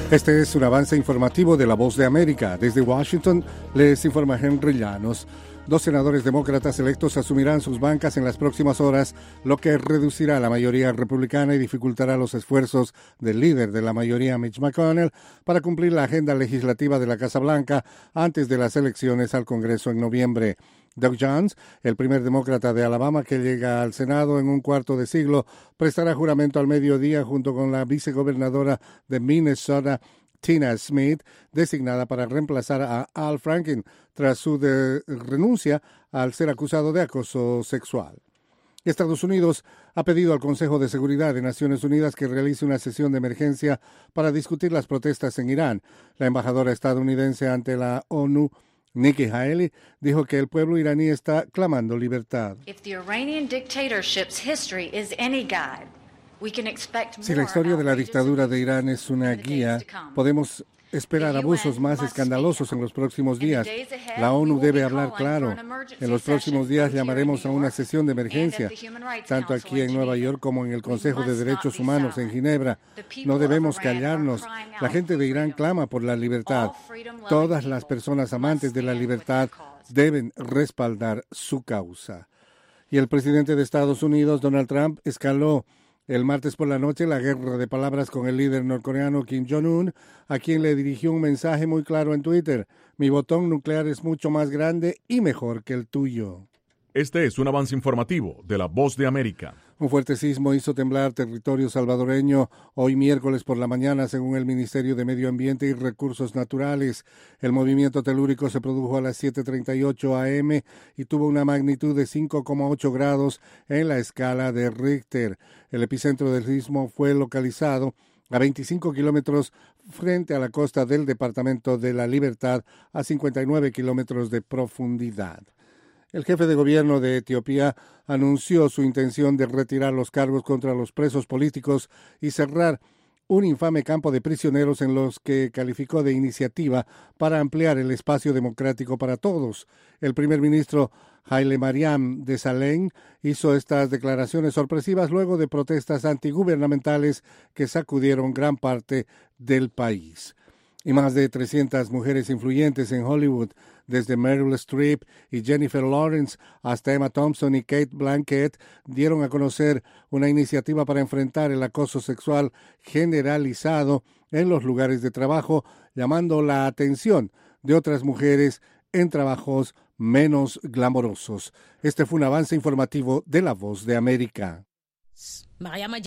Este es un avance informativo de La Voz de América. Desde Washington les informa Henry Llanos. 2 senadores demócratas electos asumirán sus bancas en las próximas horas, lo que reducirá la mayoría republicana y dificultará los esfuerzos del líder de la mayoría, Mitch McConnell, para cumplir la agenda legislativa de la Casa Blanca antes de las elecciones al Congreso en noviembre. Doug Jones, el primer demócrata de Alabama que llega al Senado en un cuarto de siglo, prestará juramento al mediodía junto con la vicegobernadora de Minnesota, Tina Smith, designada para reemplazar a Al Franken tras su renuncia al ser acusado de acoso sexual. Estados Unidos ha pedido al Consejo de Seguridad de Naciones Unidas que realice una sesión de emergencia para discutir las protestas en Irán. La embajadora estadounidense ante la ONU, Nikki Haley, dijo que el pueblo iraní está clamando libertad. Si la historia de la dictadura de Irán es una guía, podemos esperar abusos más escandalosos en los próximos días. La ONU debe hablar claro. En los próximos días llamaremos a una sesión de emergencia, tanto aquí en Nueva York como en el Consejo de Derechos Humanos en Ginebra. No debemos callarnos. La gente de Irán clama por la libertad. Todas las personas amantes de la libertad deben respaldar su causa. Y el presidente de Estados Unidos, Donald Trump, escaló el martes por la noche la guerra de palabras con el líder norcoreano Kim Jong-un, a quien le dirigió un mensaje muy claro en Twitter: mi botón nuclear es mucho más grande y mejor que el tuyo. Este es un avance informativo de La Voz de América. Un fuerte sismo hizo temblar territorio salvadoreño hoy miércoles por la mañana, según el Ministerio de Medio Ambiente y Recursos Naturales. El movimiento telúrico se produjo a las 7:38 a.m. y tuvo una magnitud de 5,8 grados en la escala de Richter. El epicentro del sismo fue localizado a 25 kilómetros frente a la costa del departamento de La Libertad, a 59 kilómetros de profundidad. El jefe de gobierno de Etiopía anunció su intención de retirar los cargos contra los presos políticos y cerrar un infame campo de prisioneros en los que calificó de iniciativa para ampliar el espacio democrático para todos. El primer ministro Haile Mariam Desalegn hizo estas declaraciones sorpresivas luego de protestas antigubernamentales que sacudieron gran parte del país. Y más de 300 mujeres influyentes en Hollywood, desde Meryl Streep y Jennifer Lawrence hasta Emma Thompson y Kate Blanchett, dieron a conocer una iniciativa para enfrentar el acoso sexual generalizado en los lugares de trabajo, llamando la atención de otras mujeres en trabajos menos glamorosos. Este fue un avance informativo de La Voz de América.